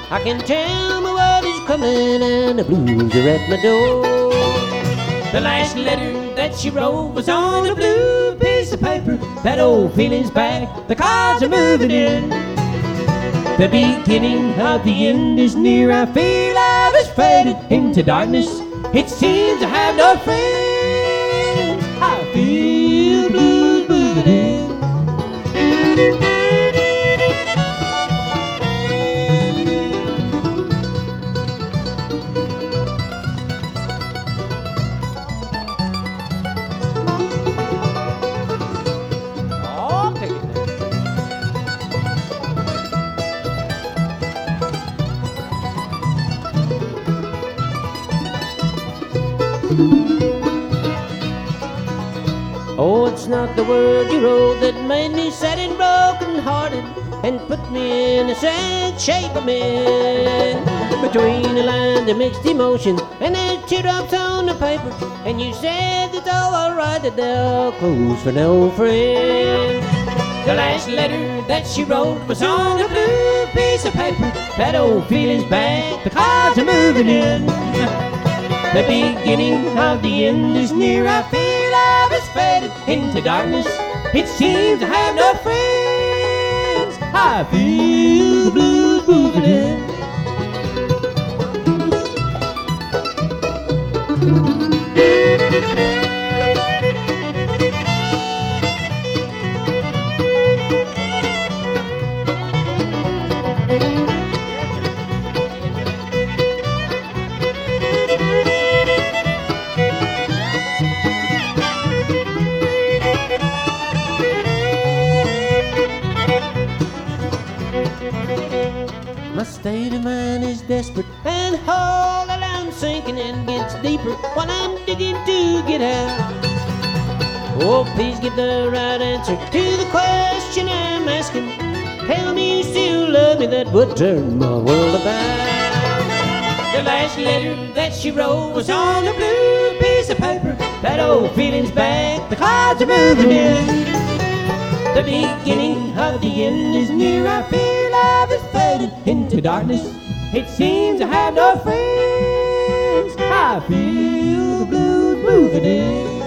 I can tell my world is crumbling and the blues are at my door. The last letter that she wrote was on a blue piece of paper. That old feeling's back, the cards are moving in. The beginning of the end is near. I feel love is faded into darkness. It seems I have no friends. I feel blues moving in. Oh, it's not the word you wrote that made me sad and broken-hearted and put me in a sad shape of man. Between the lines of mixed emotions and there's teardrops on the paper, and you said it's all alright, that they'll close for no friend. The last letter that she wrote was on a blue piece of paper. That old feeling's back, the cards are moving in. The beginning of the end is near. I feel love is faded into darkness. It seems I have no friends. I feel the blues moving in. My state of mind is desperate, and all that I'm sinking in gets deeper while I'm digging to get out. Oh, please give the right answer to the question I'm asking. Tell me you still love me, that would turn my world about. The last letter that she wrote was on a blue piece of paper. That old feeling's back, the cards are moving in. The beginning of the end is near. I feel love is faded into darkness. It seems I have no friends. I feel the blues moving in.